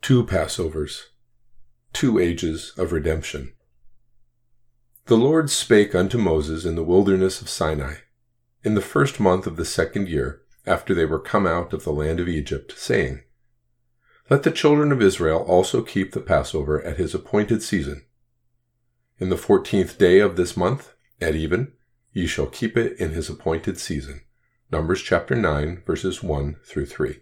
Two Passovers, 2 ages of redemption. The Lord spake unto Moses in the wilderness of Sinai, in the 1st month of the 2nd year, after they were come out of the land of Egypt, saying, Let the children of Israel also keep the Passover at his appointed season. In the 14th day of this month, at even, ye shall keep it in his appointed season. Numbers chapter 9, verses 1 through 3.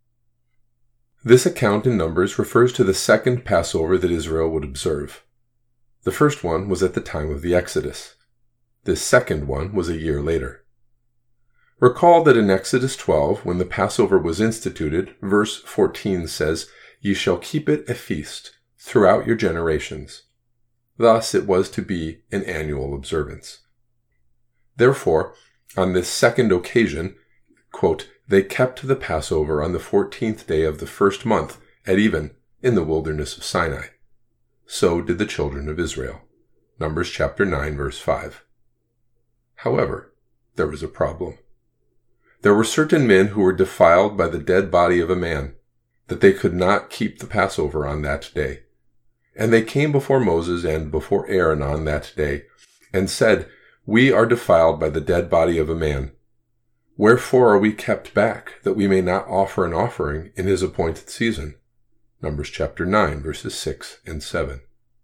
This account in Numbers refers to the second Passover that Israel would observe. The first one was at the time of the Exodus. This second one was a year later. Recall that in Exodus 12, when the Passover was instituted, verse 14 says, Ye shall keep it a feast throughout your generations. Thus it was to be an annual observance. Therefore, on this second occasion, quote, they kept the Passover on the 14th day of the 1st month, at even, in the wilderness of Sinai. So did the children of Israel. Numbers chapter 9, verse 5. However, there was a problem. There were certain men who were defiled by the dead body of a man, that they could not keep the Passover on that day. And they came before Moses and before Aaron on that day, and said, We are defiled by the dead body of a man. Wherefore are we kept back, that we may not offer an offering in his appointed season? Numbers chapter 9, verses 6 and 7.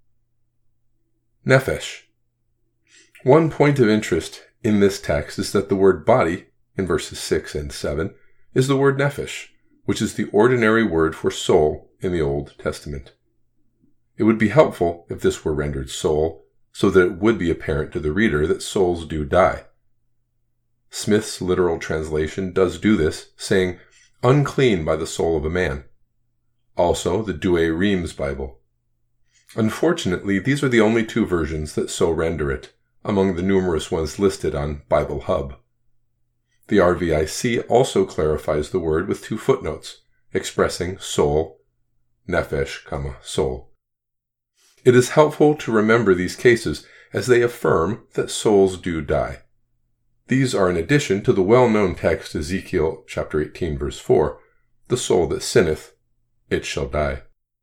Nephesh. One point of interest in this text is that the word body, in verses 6 and 7, is the word nephesh, which is the ordinary word for soul in the Old Testament. It would be helpful if this were rendered soul, so that it would be apparent to the reader that souls do die. Smith's literal translation does do this, saying, unclean by the soul of a man. Also, the Douay Rheims Bible. Unfortunately, these are the only 2 versions that so render it, among the numerous ones listed on Bible Hub. The RVIC also clarifies the word with 2 footnotes, expressing soul, nephesh, soul. It is helpful to remember these cases, as they affirm that souls do die. These are in addition to the well-known text Ezekiel chapter 18 verse 4, the soul that sinneth, it shall die.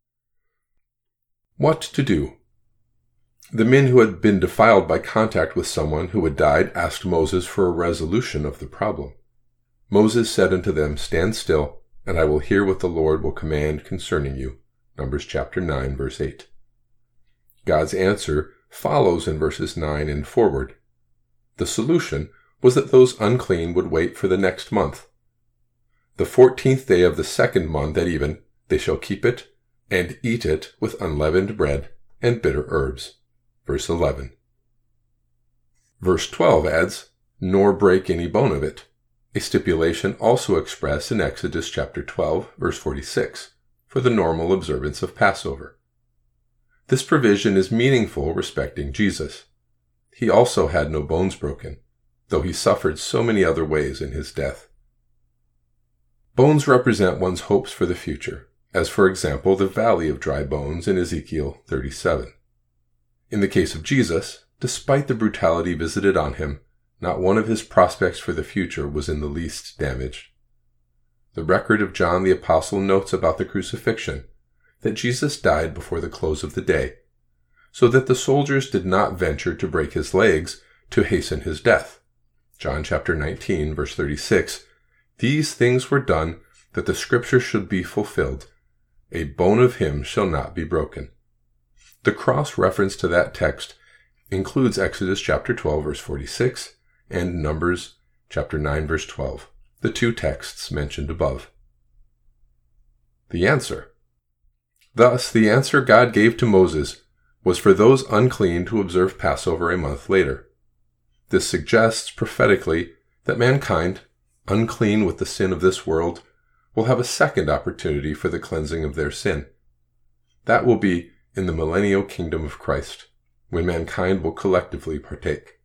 What to do? The men who had been defiled by contact with someone who had died asked Moses for a resolution of the problem. Moses said unto them, Stand still, and I will hear what the Lord will command concerning you. Numbers chapter 9 verse 8. God's answer follows in verses 9 and forward. The solution was that those unclean would wait for the next month. The 14th day of the 2nd month at even, they shall keep it, and eat it with unleavened bread and bitter herbs. Verse 11. Verse 12 adds, Nor break any bone of it, a stipulation also expressed in Exodus chapter 12, verse 46, for the normal observance of Passover. This provision is meaningful respecting Jesus. He also had no bones broken, though he suffered so many other ways in his death. Bones represent one's hopes for the future, as for example the valley of dry bones in Ezekiel 37. In the case of Jesus, despite the brutality visited on him, not one of his prospects for the future was in the least damaged. The record of John the Apostle notes about the crucifixion that Jesus died before the close of the day, so that the soldiers did not venture to break his legs to hasten his death. John chapter 19, verse 36, These things were done that the scripture should be fulfilled. A bone of him shall not be broken. The cross reference to that text includes Exodus chapter 12, verse 46, and Numbers chapter 9, verse 12, the 2 texts mentioned above. The answer. Thus, the answer God gave to Moses was for those unclean to observe Passover a month later. This suggests prophetically that mankind, unclean with the sin of this world, will have a second opportunity for the cleansing of their sin. That will be in the millennial kingdom of Christ, when mankind will collectively partake.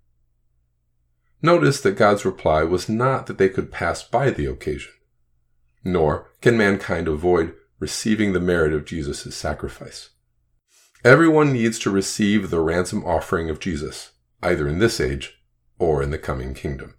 Notice that God's reply was not that they could pass by the occasion, nor can mankind avoid receiving the merit of Jesus' sacrifice. Everyone needs to receive the ransom offering of Jesus, either in this age or in the coming kingdom.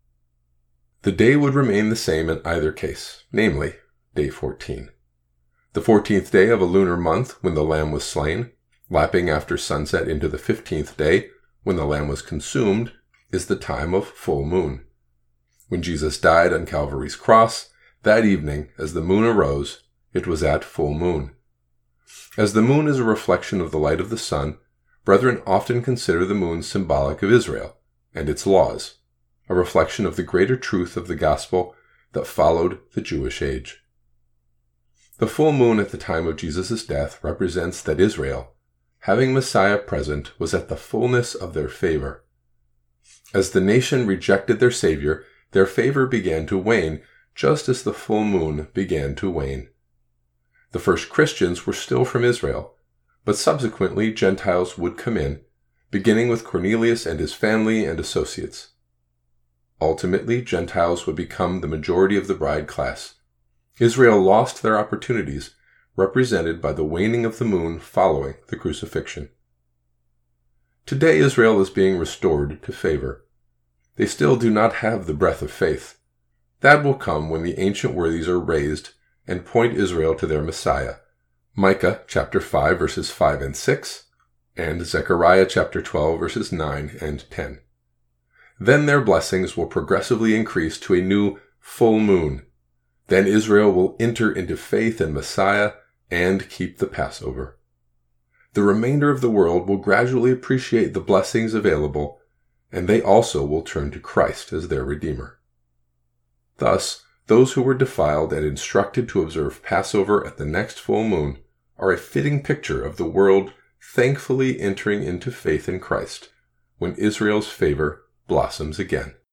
The day would remain the same in either case, namely, day 14. The 14th day of a lunar month, when the lamb was slain, lapping after sunset into the 15th day, when the lamb was consumed, is the time of full moon. When Jesus died on Calvary's cross, that evening, as the moon arose, it was at full moon. As the moon is a reflection of the light of the sun, brethren often consider the moon symbolic of Israel and its laws, a reflection of the greater truth of the gospel that followed the Jewish age. The full moon at the time of Jesus' death represents that Israel, having Messiah present, was at the fullness of their favor. As the nation rejected their Savior, their favor began to wane, just as the full moon began to wane. The first Christians were still from Israel, but subsequently Gentiles would come in, beginning with Cornelius and his family and associates. Ultimately, Gentiles would become the majority of the bride class. Israel lost their opportunities, represented by the waning of the moon following the crucifixion. Today Israel is being restored to favor. They still do not have the breath of faith. That will come when the ancient worthies are raised and point Israel to their Messiah. Micah chapter 5 verses 5 and 6, and Zechariah chapter 12 verses 9 and 10. Then their blessings will progressively increase to a new full moon. Then Israel will enter into faith in Messiah and keep the Passover. The remainder of the world will gradually appreciate the blessings available, and they also will turn to Christ as their Redeemer. Thus, those who were defiled and instructed to observe Passover at the next full moon are a fitting picture of the world thankfully entering into faith in Christ when Israel's favor blossoms again.